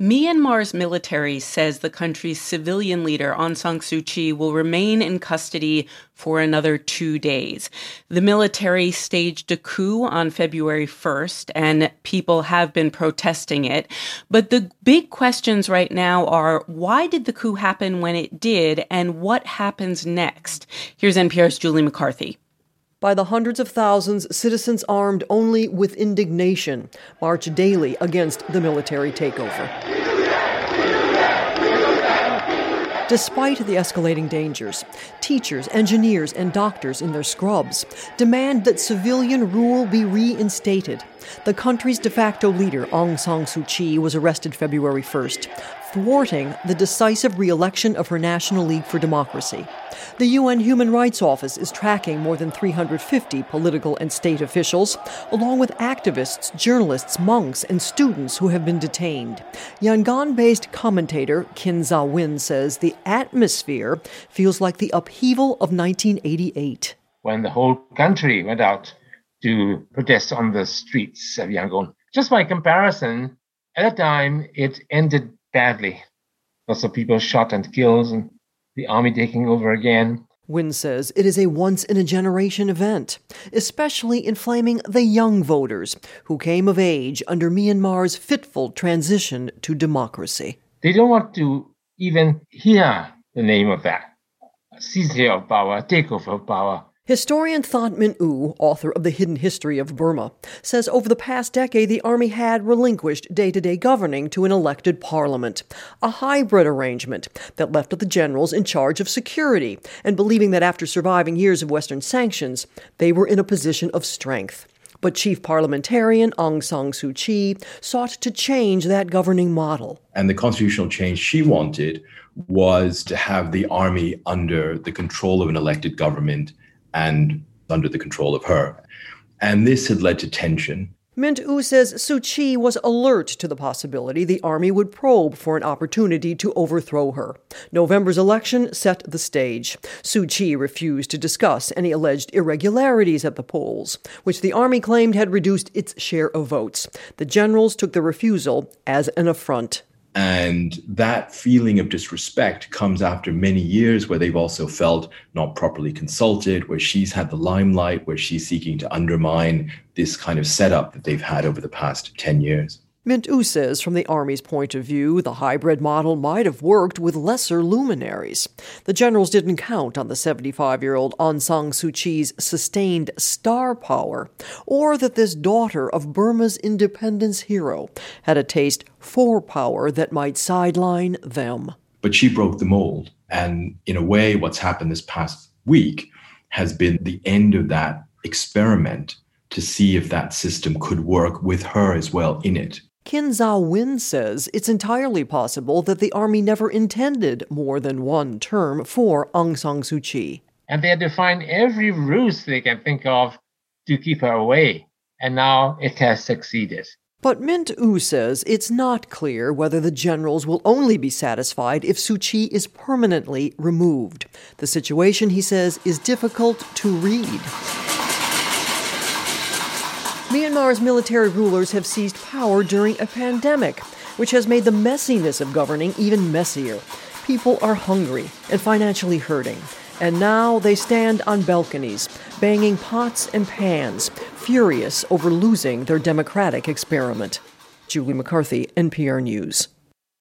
Myanmar's military says the country's civilian leader, Aung San Suu Kyi, will remain in custody for another 2 days. The military staged a coup on February 1st, and people have been protesting it. But the big questions right now are, why did the coup happen when it did, and what happens next? Here's NPR's Julie McCarthy. By the hundreds of thousands, citizens armed only with indignation march daily against the military takeover. Despite the escalating dangers, teachers, engineers, and doctors in their scrubs demand that civilian rule be reinstated. The country's de facto leader, Aung San Suu Kyi, was arrested February 1st, thwarting the decisive re-election of her National League for Democracy. The UN Human Rights Office is tracking more than 350 political and state officials, along with activists, journalists, monks, and students who have been detained. Yangon-based commentator Kin Za-Win says the atmosphere feels like the upheaval of 1988. When the whole country went out to protest on the streets of Yangon. Just by comparison, at a time, it ended badly. Lots of people shot and killed, and the army taking over again. Wynne says it is a once-in-a-generation event, especially inflaming the young voters who came of age under Myanmar's fitful transition to democracy. They don't want to even hear the name of that. Seizure of power, takeover of power. Historian Thanh Minh Oo, author of The Hidden History of Burma, says over the past decade the army had relinquished day-to-day governing to an elected parliament, a hybrid arrangement that left the generals in charge of security and believing that after surviving years of Western sanctions, they were in a position of strength. But chief parliamentarian Aung San Suu Kyi sought to change that governing model. And the constitutional change she wanted was to have the army under the control of an elected government and under the control of her. And this had led to tension. Mint Oo says Suu Kyi was alert to the possibility the army would probe for an opportunity to overthrow her. November's election set the stage. Suu Kyi refused to discuss any alleged irregularities at the polls, which the army claimed had reduced its share of votes. The generals took the refusal as an affront. And that feeling of disrespect comes after many years where they've also felt not properly consulted, where she's had the limelight, where she's seeking to undermine this kind of setup that they've had over the past 10 years. Mint Oo says from the Army's point of view, the hybrid model might have worked with lesser luminaries. The generals didn't count on the 75-year-old Aung San Suu Kyi's sustained star power, or that this daughter of Burma's independence hero had a taste for power that might sideline them. But she broke the mold. And in a way, what's happened this past week has been the end of that experiment to see if that system could work with her as well in it. Kin Za-Win says it's entirely possible that the army never intended more than one term for Aung San Suu Kyi. And they had to find every ruse they can think of to keep her away. And now it has succeeded. But Mint Oo says it's not clear whether the generals will only be satisfied if Suu Kyi is permanently removed. The situation, he says, is difficult to read. Myanmar's military rulers have seized power during a pandemic, which has made the messiness of governing even messier. People are hungry and financially hurting, and now they stand on balconies, banging pots and pans, furious over losing their democratic experiment. Julie McCarthy, NPR News.